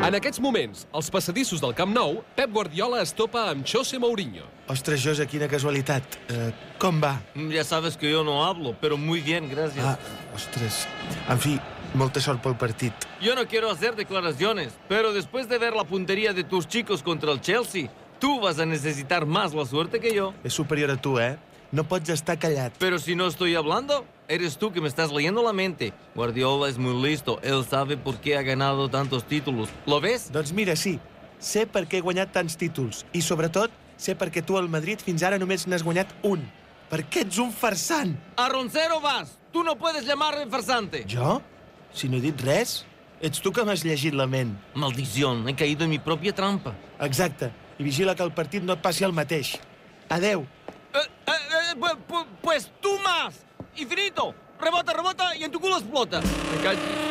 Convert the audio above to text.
En aquests moments, als passadissos del Camp Nou, Pep Guardiola es topa amb José Mourinho. Ostres, José, quina casualitat. Com va? Ya sabes que yo no hablo, pero muy bien, gracias. Ostres. En fi, molta sort pel partit. Yo no quiero hacer declaraciones, pero después de ver la puntería de tus chicos contra el Chelsea, tú vas a necesitar más la suerte que yo. És superior a tu, eh? No pots estar callat. Pero si no estoy hablando, eres tú que me estás leyendo la mente. Guardiola es muy listo. Él sabe por qué ha ganado tantos títulos. ¿Lo ves? Doncs mira, sí. Sé per què he guanyat tants títols. I, sobretot, sé per què tu al Madrid fins ara només n'has guanyat un. Perquè ets un farsant. A Roncero vas. Tú no puedes llamarme farsante. Jo? Si no he dit res, ets tu que m'has llegit la ment. Maldición, he caído en mi propia trampa. Exacte. I vigila que el partit no et passi el mateix. Adeu. Pues tú más. Infinito. Rebota, rebota y en tu culo explota. Me callo.